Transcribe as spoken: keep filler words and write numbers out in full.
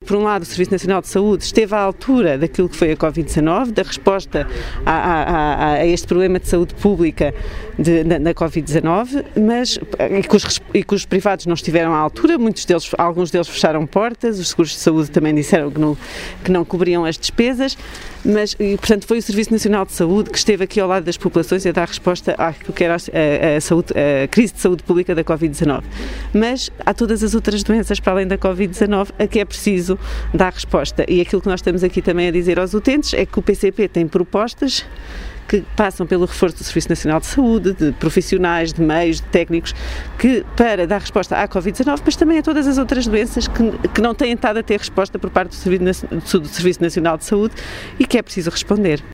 por um lado, o Serviço Nacional de Saúde esteve à altura daquilo que foi a covid dezanove, da resposta a, a, a este problema de saúde pública de, da, da covid dezanove, mas e que, os, e que os privados não estiveram à altura, muitos deles, alguns deles fecharam portas, os seguros de saúde também disseram que não, que não cobriam as despesas, mas, e, portanto, foi o Serviço Nacional de Saúde que esteve aqui ao lado das populações a dar resposta àquilo que era a, a, saúde, a crise de saúde pública da covid dezanove. Mas há todas as outras doenças para além da covid dezanove a que é preciso dar resposta. E aquilo que nós estamos aqui também a dizer aos utentes é que o P C P tem propostas que passam pelo reforço do Serviço Nacional de Saúde, de profissionais, de meios, de técnicos, que para dar resposta à covid dezanove, mas também a todas as outras doenças que, que não têm estado a ter resposta por parte do Serviço Nacional de Saúde e que é preciso responder.